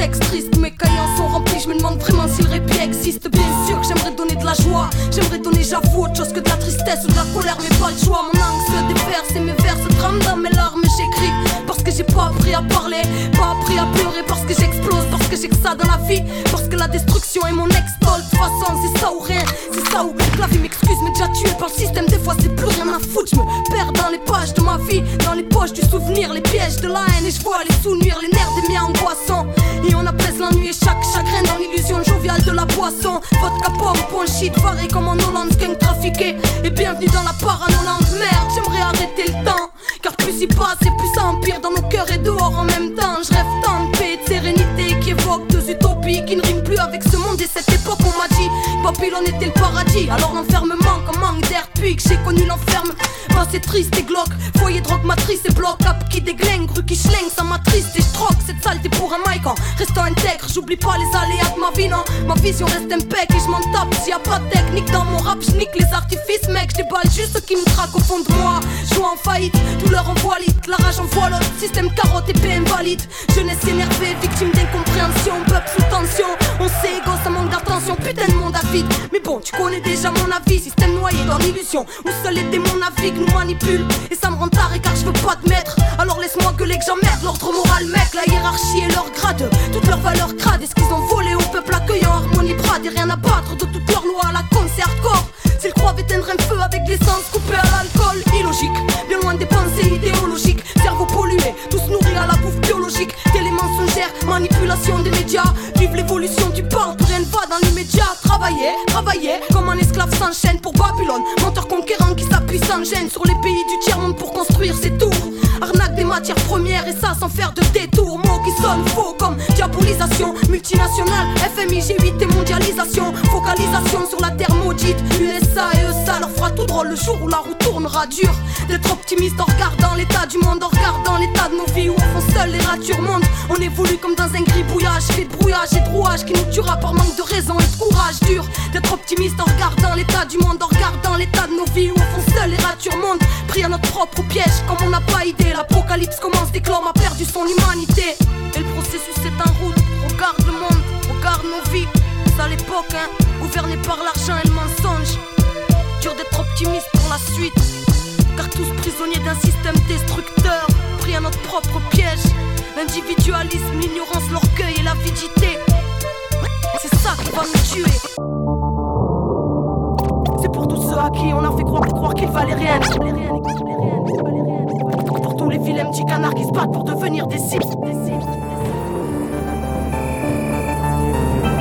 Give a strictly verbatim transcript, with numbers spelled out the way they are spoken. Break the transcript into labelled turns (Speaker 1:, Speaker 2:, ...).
Speaker 1: texte triste, mes cahiers en sont remplis. Je me demande vraiment si le répit existe. Bien sûr que j'aimerais donner de la joie, j'aimerais donner, j'avoue, autre chose que de la tristesse ou de la colère, mais pas le choix. Mon langue se déverse et mes vers se trament dans mes larmes. J'écris parce que j'ai pas appris à parler, pas appris à pleurer, parce que j'explose, parce que j'ai que ça dans la vie, parce que la destruction est mon ex-tol. De toute façon c'est ça ou rien, c'est ça ou que la vie m'excuse, mais déjà tué par le système. Des fois c'est plus rien à foutre, je me perds dans les pages de ma vie, dans les poches du souvenir, les pièges de la haine, et je vois les sous-nuire, les nerfs des miens angoissants. Et on apaise l'ennui et chaque chagrin dans l'illusion joviale de la boisson. Vodka pomme, point shit, varé comme en Hollande, gang trafiqué. Et bienvenue dans la paranoïde, merde, j'aimerais arrêter le temps, car plus il passe et plus ça empire dans nos cœurs et dehors en même temps. Je rêve tant de paix et de sérénité qui évoque deux utopies qui ne riment plus avec ce monde et cette époque. On m'a dit Babylone était le paradis, alors l'enfermement comme manque d'air depuis que j'ai connu l'enferme. Bah c'est triste et glauque, foyer drogue matrice et bloc up qui déglingue, rue qui schlingue, ça m'attriste et je troque cette saleté pour un mic en restant intègre. J'oublie pas les aléas de ma vie, non, ma vision reste impec et je m'en tape. S'il y a pas de technique dans mon rap, je nique les artifices, mec, je déballe juste ce qui me traque au fond de moi. Je suis en faillite, douleur en voie litre, la rage en voie l'autre, système carotte et P invalide. Jeunesse énervée, victime d'incompréhension, peuple sous tension. On sait, égo, ça manque d'attention, putain de monde à vide. Mais bon, tu connais déjà mon avis, système noyé dans l'illusion où seuls les démons naviguent, nous manipulent. Et ça me rend taré car je veux pas te mettre. Alors laisse-moi gueuler que j'emmerde l'ordre moral, mec. La hiérarchie et leur grade, toutes leurs valeurs crades. Est-ce qu'ils ont volé au peuple accueillant harmonie brade et rien à battre de toutes leurs lois à la con, c'est hardcore. S'ils croient éteindre un feu avec l'essence coupée à l'alcool, illogique, bien loin des pensées idéologiques. Cerveau pollué, tous nourris à la bouffe biologique. Télé mensongère, manipulation des médias. Vive l'évolution du port, rien ne va dans l'immédiat. Travailler, travailler, comme un esclave s'enchaîne pour Babylone. Menteur conquérant qui s'appuie sans gêne sur les pays du tiers-monde pour construire ses tours. Arnaque des matières premières et ça sans faire de détour. Mots qui sonnent faux comme diabolisation, multinationale, F M I, G huit et mondialisation. Focalisation sur la terre maudite, U S A et eux ça leur fera tout drôle le jour où la roue tournera dur. D'être optimiste en regardant l'état du monde, en regardant l'état de nos vies où au fond seuls les ratures montent. On évolue comme dans un gribouillage, fait de brouillage et de rouage qui nous tuera par manque de raison et de courage dur. D'être optimiste en regardant l'état du monde, en regardant l'état de nos vies où au fond seuls les ratures montent. Pris à notre propre piège comme on n'a pas idée. L'apocalypse commence dès que l'homme a perdu son humanité. Et le processus est en route, regarde le monde, regarde nos vies. C'est à l'époque, hein, gouverné par l'argent et le mensonge. Dur d'être optimiste pour la suite, car tous prisonniers d'un système destructeur, pris à notre propre piège. L'individualisme, l'ignorance, l'orgueil et l'avidité, c'est ça qui va nous tuer. C'est pour tous ceux à qui on a fait croire, croire qu'il valait rien. Pour tous les vilains petits canards qui se battent pour devenir des cibles.